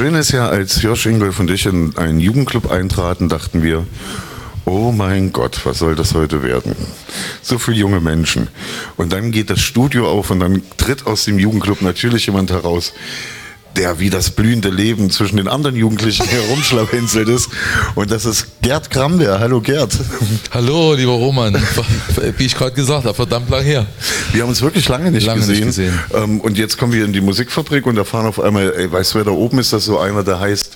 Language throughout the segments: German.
Schöne ist ja, als Josh, Ingolf und ich in einen Jugendclub eintraten, dachten wir, oh mein Gott, was soll das heute werden? So viele junge Menschen. Und dann geht das Studio auf und dann tritt aus dem Jugendclub natürlich jemand heraus, der wie das blühende Leben zwischen den anderen Jugendlichen herumschlawenzelt ist. Und das ist Gerd Kramberg. Hallo Gerd. Hallo, lieber Roman. Wie ich gerade gesagt habe, verdammt lang her. Wir haben uns wirklich lange nicht gesehen. Und jetzt kommen wir in die Musikfabrik und erfahren auf einmal, ey, weißt du, wer da oben ist? Das so einer, der heißt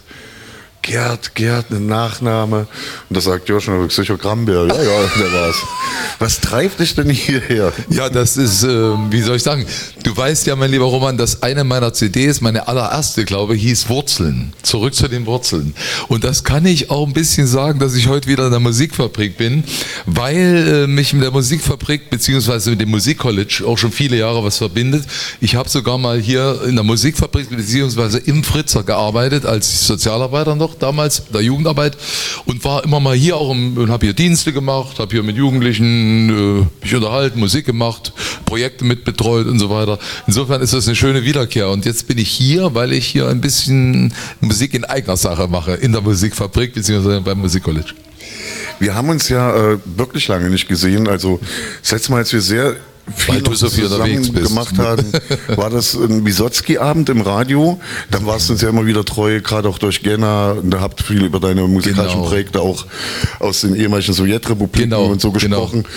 Gerd, ein Nachname. Und da sagt Joshua, sicher Kramberg. Ja, der war's. Was treibt dich denn hierher? Ja, das ist, wie soll ich sagen, du weißt ja, mein lieber Roman, dass eine meiner CDs, meine allererste, glaube ich, hieß Wurzeln. Zurück zu den Wurzeln. Und das kann ich auch ein bisschen sagen, dass ich heute wieder in der Musikfabrik bin, weil mich mit der Musikfabrik beziehungsweise mit dem Musikcollege auch schon viele Jahre was verbindet. Ich habe sogar mal hier in der Musikfabrik beziehungsweise im Fritzer gearbeitet als Sozialarbeiter noch damals, der Jugendarbeit, und war immer mal hier auch und habe hier Dienste gemacht, habe hier mit Jugendlichen mich unterhalten, Musik gemacht, Projekte mitbetreut und so weiter. Insofern ist das eine schöne Wiederkehr. Und jetzt bin ich hier, weil ich hier ein bisschen Musik in eigener Sache mache, in der Musikfabrik beziehungsweise beim Musikcollege. Wir haben uns ja wirklich lange nicht gesehen. Also das letzte Mal, als wir sehr viel zusammen gemacht haben, war das ein Wisotzki-Abend im Radio. Dann warst du uns ja immer wieder treu, gerade auch durch Genna. Da habt viel über deine musikalischen Projekte auch aus den ehemaligen Sowjetrepubliken und so gesprochen.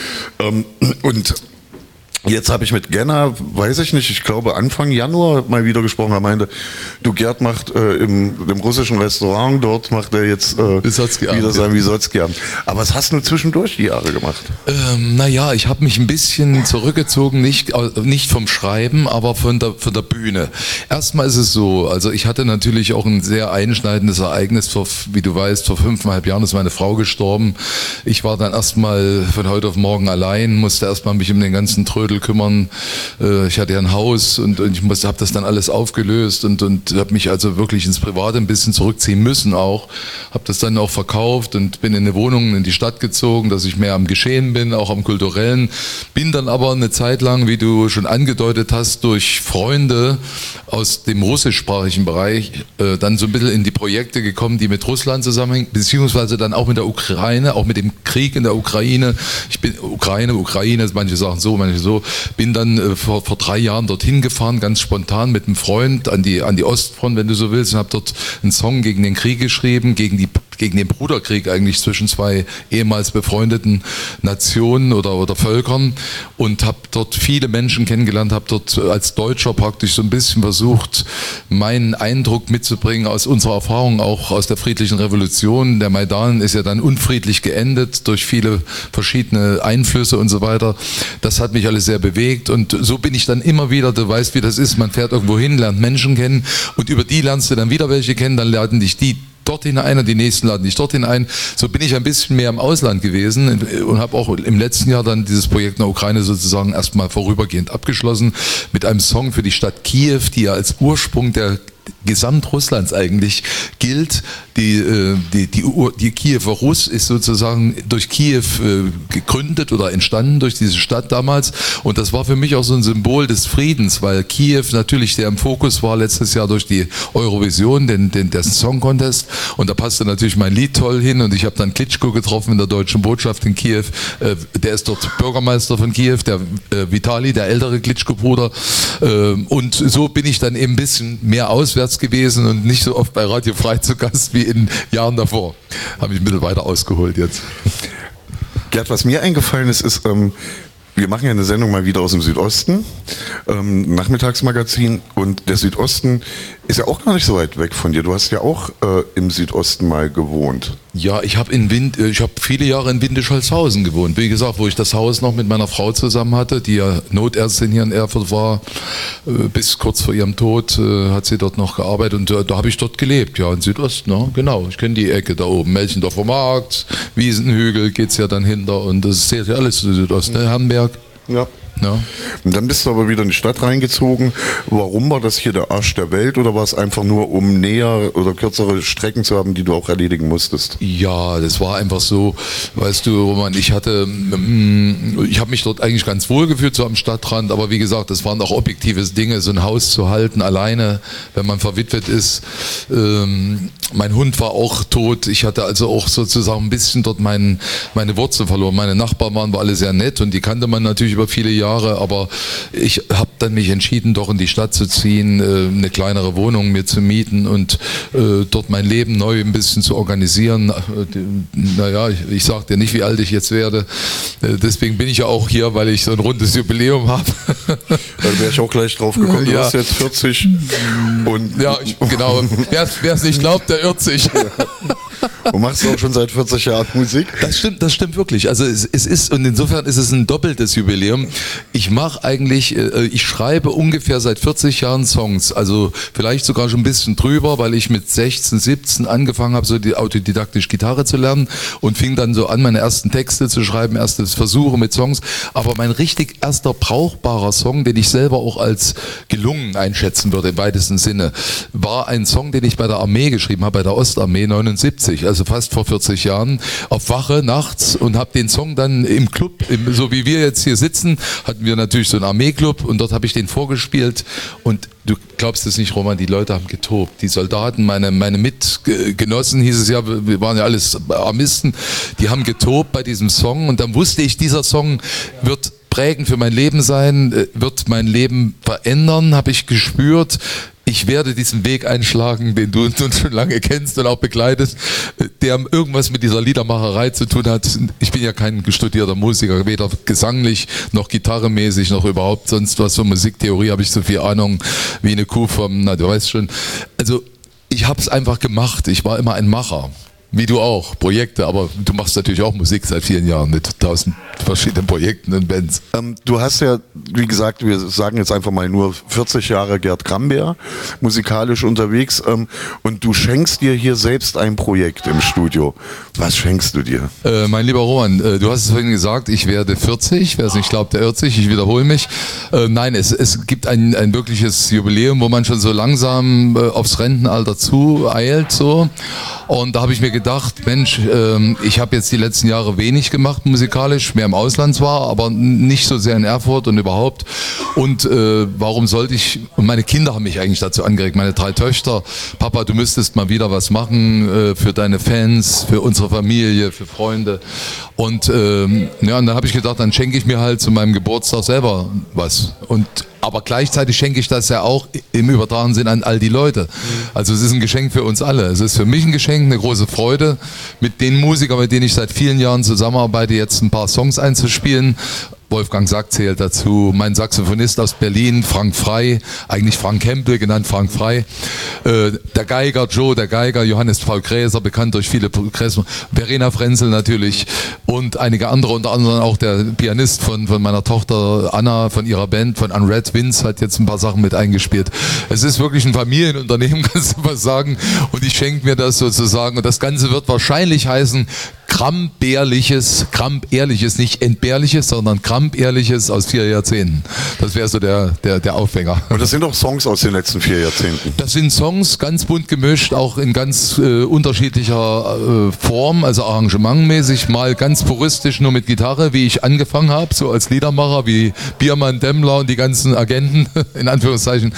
Und jetzt habe ich mit Genna, weiß ich nicht, ich glaube Anfang Januar mal wieder gesprochen. Er meinte, du Gerd macht im russischen Restaurant, dort macht er jetzt wieder sein Wisotzki-Abend. Aber was hast du zwischendurch die Jahre gemacht? Naja, ich habe mich ein bisschen zurückgezogen, nicht vom Schreiben, aber von der Bühne. Erstmal ist es so, also ich hatte natürlich auch ein sehr einschneidendes Ereignis, wie du weißt, vor 5,5 Jahren ist meine Frau gestorben. Ich war dann erstmal von heute auf morgen allein, musste erstmal mich um den ganzen Trödel kümmern. Ich hatte ja ein Haus und ich habe das dann alles aufgelöst und habe mich also wirklich ins Private ein bisschen zurückziehen müssen auch. Habe das dann auch verkauft und bin in eine Wohnung in die Stadt gezogen, dass ich mehr am Geschehen bin, auch am Kulturellen. Bin dann aber eine Zeit lang, wie du schon angedeutet hast, durch Freunde aus dem russischsprachigen Bereich dann so ein bisschen in die Projekte gekommen, die mit Russland zusammenhängen, beziehungsweise dann auch mit der Ukraine, auch mit dem Krieg in der Ukraine. Ich bin Ukraine, manche sagen so, manche so. Bin dann vor 3 Jahren dorthin gefahren, ganz spontan mit einem Freund an die Ostfront, wenn du so willst, und habe dort einen Song gegen den Krieg geschrieben, gegen den Bruderkrieg eigentlich zwischen 2 ehemals befreundeten Nationen oder Völkern, und habe dort viele Menschen kennengelernt, habe dort als Deutscher praktisch so ein bisschen versucht, meinen Eindruck mitzubringen aus unserer Erfahrung, auch aus der friedlichen Revolution. Der Maidan ist ja dann unfriedlich geendet durch viele verschiedene Einflüsse und so weiter. Das hat mich alles sehr bewegt, und so bin ich dann immer wieder, du weißt, wie das ist, man fährt irgendwo hin, lernt Menschen kennen und über die lernst du dann wieder welche kennen, dann laden dich die dorthin ein und die nächsten laden dich dorthin ein. So bin ich ein bisschen mehr im Ausland gewesen und habe auch im letzten Jahr dann dieses Projekt in der Ukraine sozusagen erstmal vorübergehend abgeschlossen mit einem Song für die Stadt Kiew, die ja als Ursprung der Gesamtrusslands eigentlich gilt. Die Kiewer Russ ist sozusagen durch Kiew gegründet oder entstanden durch diese Stadt damals, und das war für mich auch so ein Symbol des Friedens, weil Kiew natürlich sehr im Fokus war letztes Jahr durch die Eurovision, den Song Contest, und da passte natürlich mein Lied toll hin, und ich habe dann Klitschko getroffen in der deutschen Botschaft in Kiew, der ist dort Bürgermeister von Kiew, der Vitali, der ältere Klitschko-Bruder, und so bin ich dann eben ein bisschen mehr auswärts gewesen und nicht so oft bei Radio Frei zu Gast wie in Jahren davor. Habe ich ein bisschen weiter ausgeholt jetzt. Gerd, was mir eingefallen ist, wir machen ja eine Sendung mal wieder aus dem Südosten, Nachmittagsmagazin, und der Südosten ist ja auch gar nicht so weit weg von dir. Du hast ja auch im Südosten mal gewohnt. Ja, ich habe viele Jahre in Windischholzhausen gewohnt. Wie gesagt, wo ich das Haus noch mit meiner Frau zusammen hatte, die ja Notärztin hier in Erfurt war, bis kurz vor ihrem Tod hat sie dort noch gearbeitet, und da habe ich dort gelebt, ja, in Südosten, ja, genau. Ich kenne die Ecke da oben, Melchendorfer Markt, Wiesenhügel geht's ja dann hinter, und das zählt ja alles zu Südosten, ne? Hamberg. Ja. Ja. Und dann bist du aber wieder in die Stadt reingezogen. Warum war das hier der Arsch der Welt oder war es einfach nur, um näher oder kürzere Strecken zu haben, die du auch erledigen musstest? Ja, das war einfach so, weißt du, Roman, ich habe mich dort eigentlich ganz wohl gefühlt, so am Stadtrand, aber wie gesagt, das waren auch objektive Dinge, so ein Haus zu halten, alleine, wenn man verwitwet ist. Mein Hund war auch tot, ich hatte also auch sozusagen ein bisschen dort meine Wurzeln verloren. Meine Nachbarn waren alle sehr nett und die kannte man natürlich über viele Jahre, aber ich habe dann mich entschieden, doch in die Stadt zu ziehen, eine kleinere Wohnung mir zu mieten und dort mein Leben neu ein bisschen zu organisieren. Naja, ich sage dir nicht, wie alt ich jetzt werde. Deswegen bin ich ja auch hier, weil ich so ein rundes Jubiläum habe. Da wäre ich auch gleich drauf gekommen. Du bist jetzt 40 und... Ja, genau. Wer es nicht glaubt, der irrt sich. Und machst du auch schon seit 40 Jahren Musik? Das stimmt wirklich. Also es ist, und insofern ist es ein doppeltes Jubiläum. Ich schreibe ungefähr seit 40 Jahren Songs, also vielleicht sogar schon ein bisschen drüber, weil ich mit 16, 17 angefangen habe, so die autodidaktisch Gitarre zu lernen und fing dann so an, meine ersten Texte zu schreiben, erstes Versuche mit Songs. Aber mein richtig erster brauchbarer Song, den ich selber auch als gelungen einschätzen würde, im weitesten Sinne, war ein Song, den ich bei der Armee geschrieben habe, bei der Ostarmee 79, also fast vor 40 Jahren, auf Wache nachts und habe den Song dann im Club, so wie wir jetzt hier sitzen, hatten wir natürlich so einen Armeeclub und dort habe ich den vorgespielt und du glaubst es nicht, Roman, die Leute haben getobt. Die Soldaten, meine Mitgenossen, hieß es ja, wir waren ja alles Armisten, die haben getobt bei diesem Song und dann wusste ich, dieser Song wird prägend für mein Leben sein, wird mein Leben verändern, habe ich gespürt. Ich werde diesen Weg einschlagen, den du nun schon lange kennst und auch begleitest, der irgendwas mit dieser Liedermacherei zu tun hat. Ich bin ja kein studierter Musiker, weder gesanglich noch gitarremäßig noch überhaupt sonst was. Von Musiktheorie habe ich so viel Ahnung wie eine Kuh vom, du weißt schon. Also ich habe es einfach gemacht. Ich war immer ein Macher. Wie du auch, Projekte, aber du machst natürlich auch Musik seit vielen Jahren mit 1000 verschiedenen Projekten und Bands. Du hast ja, wie gesagt, wir sagen jetzt einfach mal nur 40 Jahre Gerd Krambeer, musikalisch unterwegs, und du schenkst dir hier selbst ein Projekt im Studio. Was schenkst du dir? Mein lieber Roman, du hast es vorhin gesagt, ich werde 40, wer es nicht glaubt, der irrt sich, ich wiederhole mich. Nein, es gibt ein wirkliches Jubiläum, wo man schon so langsam aufs Rentenalter zueilt, so. Und da habe ich mir gedacht, Mensch, ich habe jetzt die letzten Jahre wenig gemacht musikalisch, mehr im Ausland war, aber nicht so sehr in Erfurt und überhaupt. Und warum sollte ich, und meine Kinder haben mich eigentlich dazu angeregt, meine 3 Töchter, Papa, du müsstest mal wieder was machen für deine Fans, für unsere Familie, für Freunde. Und und dann habe ich gedacht, dann schenke ich mir halt zu meinem Geburtstag selber was. Aber gleichzeitig schenke ich das ja auch im übertragenen Sinn an all die Leute. Also es ist ein Geschenk für uns alle. Es ist für mich ein Geschenk, eine große Freude, mit den Musikern, mit denen ich seit vielen Jahren zusammenarbeite, jetzt ein paar Songs einzuspielen. Wolfgang Sack zählt dazu, mein Saxophonist aus Berlin, Frank Frey, eigentlich Frank Hempel, genannt Frank Frey, der Geiger, Joe, der Geiger, Johannes Paul Gräser, bekannt durch viele Gräser, Verena Frenzel natürlich und einige andere, unter anderem auch der Pianist von meiner Tochter Anna, von ihrer Band, von Unread Vince, hat jetzt ein paar Sachen mit eingespielt. Es ist wirklich ein Familienunternehmen, kannst du was sagen, und ich schenke mir das sozusagen und das Ganze wird wahrscheinlich heißen, Krambeerliches, nicht Entbehrliches, sondern Krambeerliches aus 4 Jahrzehnten. Das wäre so der Aufhänger. Und das sind auch Songs aus den letzten 4 Jahrzehnten? Das sind Songs, ganz bunt gemischt, auch in ganz unterschiedlicher Form, also arrangementmäßig, mal ganz puristisch nur mit Gitarre, wie ich angefangen habe, so als Liedermacher, wie Biermann, Demmler und die ganzen Agenten, in Anführungszeichen.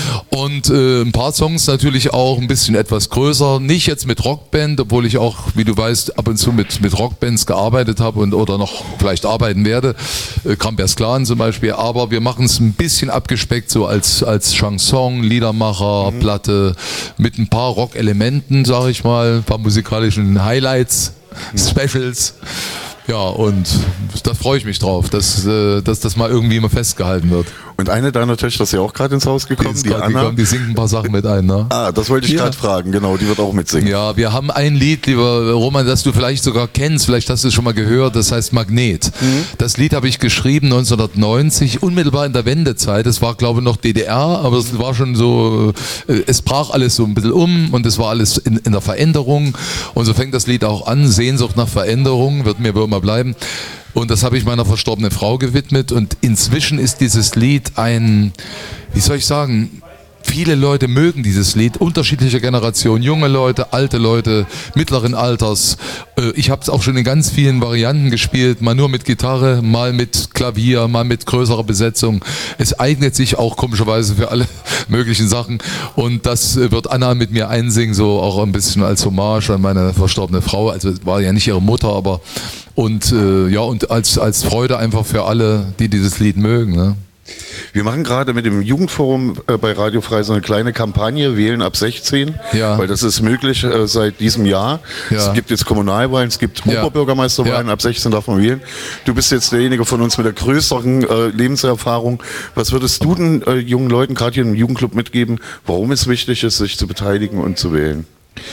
Und ein paar Songs natürlich auch ein bisschen etwas größer, nicht jetzt mit Rockband, obwohl ich auch, wie du weißt, ab und zu mit Rockbands gearbeitet habe oder noch vielleicht arbeiten werde, Krambeers Clan zum Beispiel, aber wir machen es ein bisschen abgespeckt, so als Chanson, Liedermacher, Platte, mit ein paar Rockelementen, sage ich mal, ein paar musikalischen Highlights, Specials. Ja, und da freue ich mich drauf, dass das mal irgendwie immer festgehalten wird. Und eine deiner Töchter ist ja auch gerade ins Haus gekommen, die Anna. Die singt ein paar Sachen mit ein, ne? Das wollte ich gerade fragen, genau, die wird auch mitsingen. Ja, wir haben ein Lied, lieber Roman, das du vielleicht sogar kennst, vielleicht hast du es schon mal gehört, das heißt Magnet. Das Lied habe ich geschrieben 1990, unmittelbar in der Wendezeit. Es war, glaube ich, noch DDR, aber es war schon so, es brach alles so ein bisschen um und es war alles in der Veränderung. Und so fängt das Lied auch an, Sehnsucht nach Veränderung, wird mir wohl immer bleiben. Und das habe ich meiner verstorbenen Frau gewidmet. Und inzwischen ist dieses Lied ein, wie soll ich sagen, viele Leute mögen dieses Lied, unterschiedliche Generationen, junge Leute, alte Leute, mittleren Alters. Ich habe es auch schon in ganz vielen Varianten gespielt, mal nur mit Gitarre, mal mit Klavier, mal mit größerer Besetzung. Es eignet sich auch komischerweise für alle möglichen Sachen und das wird Anna mit mir einsingen, so auch ein bisschen als Hommage an meine verstorbene Frau. Also es war ja nicht ihre Mutter, aber und als Freude einfach für alle, die dieses Lied mögen. Ne? Wir machen gerade mit dem Jugendforum bei Radio Frei so eine kleine Kampagne, wählen ab 16, weil das ist möglich seit diesem Jahr. Ja. Es gibt jetzt Kommunalwahlen, es gibt Oberbürgermeisterwahlen, ab 16 darf man wählen. Du bist jetzt derjenige von uns mit der größeren Lebenserfahrung. Was würdest du den jungen Leuten, gerade hier im Jugendclub, mitgeben, warum es wichtig ist, sich zu beteiligen und zu wählen?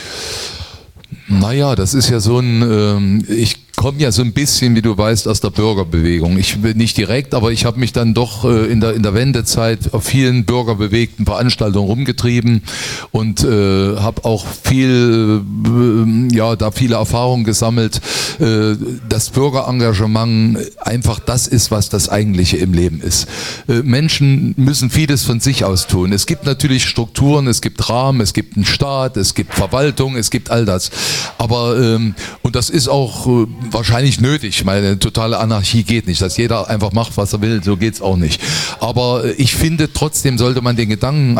Naja, das ist ja so ein, ich komme ja so ein bisschen, wie du weißt, aus der Bürgerbewegung. Ich bin nicht direkt, aber ich habe mich dann doch in der Wendezeit auf vielen bürgerbewegten Veranstaltungen rumgetrieben und habe auch viele Erfahrungen gesammelt. Das Bürgerengagement einfach das ist, was das Eigentliche im Leben ist. Menschen müssen vieles von sich aus tun. Es gibt natürlich Strukturen, es gibt Rahmen, es gibt einen Staat, es gibt Verwaltung, es gibt all das. Aber, und das ist auch wahrscheinlich nötig. Meine totale Anarchie geht nicht, dass jeder einfach macht, was er will, so geht's auch nicht. Aber ich finde, trotzdem sollte man den Gedanken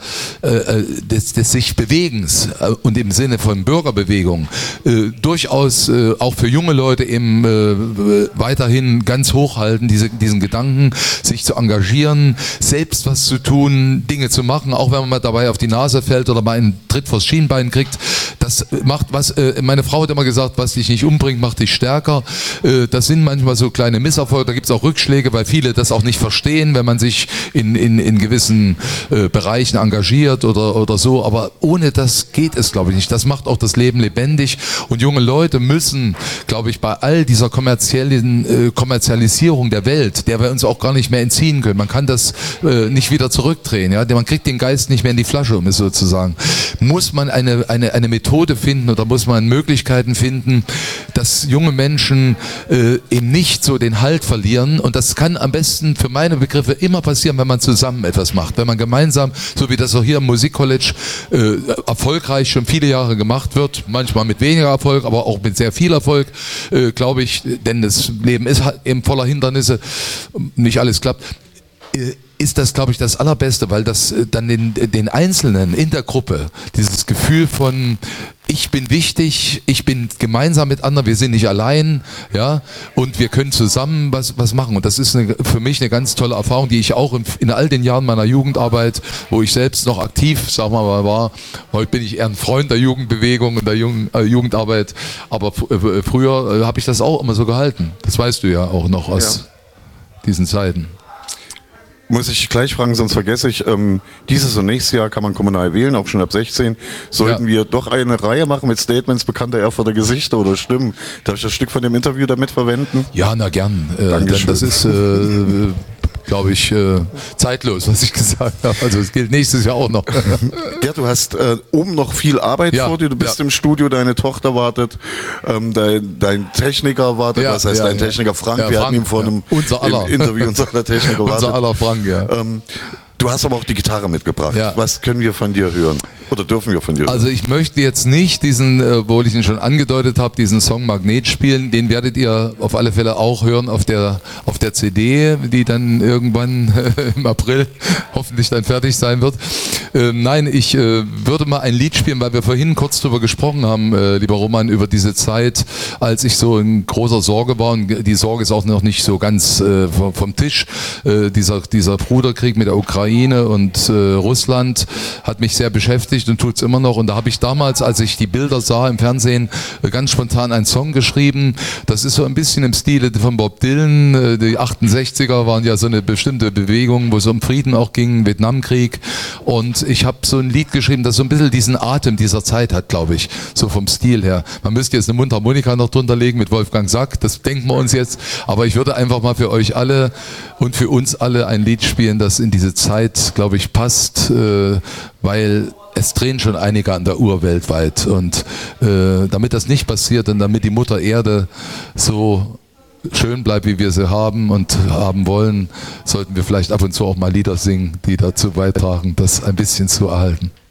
des sich Bewegens und im Sinne von Bürgerbewegung durchaus auch für junge Leute eben weiterhin ganz hochhalten, diesen Gedanken, sich zu engagieren, selbst was zu tun, Dinge zu machen, auch wenn man mal dabei auf die Nase fällt oder mal einen Tritt vors Schienbein kriegt. Das macht was, meine Frau hat immer gesagt, was dich nicht umbringt, macht dich stärker. Das sind manchmal so kleine Misserfolge, da gibt es auch Rückschläge, weil viele das auch nicht verstehen, wenn man sich in gewissen Bereichen engagiert oder so, aber ohne das geht es, glaube ich, nicht. Das macht auch das Leben lebendig und junge Leute müssen, glaube ich, bei all dieser Kommerzialisierung der Welt, der wir uns auch gar nicht mehr entziehen können, man kann das nicht wieder zurückdrehen, ja? Man kriegt den Geist nicht mehr in die Flasche, um es so zu sagen, muss man eine Methode finden oder muss man Möglichkeiten finden, dass junge Menschen eben nicht so den Halt verlieren und das kann am besten für meine Begriffe immer passieren, wenn man zusammen etwas macht, wenn man gemeinsam, so wie das auch hier im Musikcollege erfolgreich schon viele Jahre gemacht wird, manchmal mit weniger Erfolg, aber auch mit sehr viel Erfolg, glaube ich, denn das Leben ist eben voller Hindernisse, nicht alles klappt, ist das, glaube ich, das Allerbeste, weil das dann den Einzelnen in der Gruppe, dieses Gefühl von ich bin wichtig, ich bin gemeinsam mit anderen, wir sind nicht allein, ja, und wir können zusammen was machen. Und das ist für mich eine ganz tolle Erfahrung, die ich auch in all den Jahren meiner Jugendarbeit, wo ich selbst noch aktiv, sagen wir mal, war, heute bin ich eher ein Freund der Jugendbewegung und der Jugendarbeit, aber früher habe ich das auch immer so gehalten. Das weißt du ja auch noch aus diesen Zeiten. Muss ich gleich fragen, sonst vergesse ich, dieses und nächstes Jahr kann man kommunal wählen, auch schon ab 16. Sollten wir doch eine Reihe machen mit Statements bekannter Erfurter Gesichter oder Stimmen? Darf ich das Stück von dem Interview damit verwenden? Ja, na gern. Dankeschön. Das ist, glaube ich, zeitlos, was ich gesagt habe. Also es gilt nächstes Jahr auch noch. Gerd, du hast oben noch viel Arbeit vor dir. Du bist im Studio, deine Tochter wartet, dein Techniker wartet. Was heißt dein Techniker? Frank. Wir hatten ihn vor einem Interview, unser Techniker wartet. Unser aller Frank, ja. Du hast aber auch die Gitarre mitgebracht. Ja. Was können wir von dir hören? Oder dürfen wir von dir hören? Also ich möchte jetzt nicht diesen, obwohl ich ihn schon angedeutet habe, diesen Song Magnet spielen. Den werdet ihr auf alle Fälle auch hören auf der CD, die dann irgendwann im April hoffentlich dann fertig sein wird. Nein, ich würde mal ein Lied spielen, weil wir vorhin kurz drüber gesprochen haben, lieber Roman, über diese Zeit, als ich so in großer Sorge war. Und die Sorge ist auch noch nicht so ganz vom Tisch. Dieser Bruderkrieg mit der Ukraine und Russland hat mich sehr beschäftigt und tut es immer noch. Und da habe ich damals, als ich die Bilder sah im Fernsehen, ganz spontan einen Song geschrieben. Das ist so ein bisschen im Stile von Bob Dylan. Die 68er waren ja so eine bestimmte Bewegung, wo es um Frieden auch ging, Vietnamkrieg. Und ich habe so ein Lied geschrieben, das so ein bisschen diesen Atem dieser Zeit hat, glaube ich, so vom Stil her. Man müsste jetzt eine Mundharmonika noch drunter legen mit Wolfgang Sack, das denken wir uns jetzt. Aber ich würde einfach mal für euch alle und für uns alle ein Lied spielen, das in diese Zeit, glaube ich, passt, weil es drehen schon einige an der Uhr weltweit und damit das nicht passiert und damit die Mutter Erde so schön bleibt, wie wir sie haben und haben wollen, sollten wir vielleicht ab und zu auch mal Lieder singen, die dazu beitragen, das ein bisschen zu erhalten.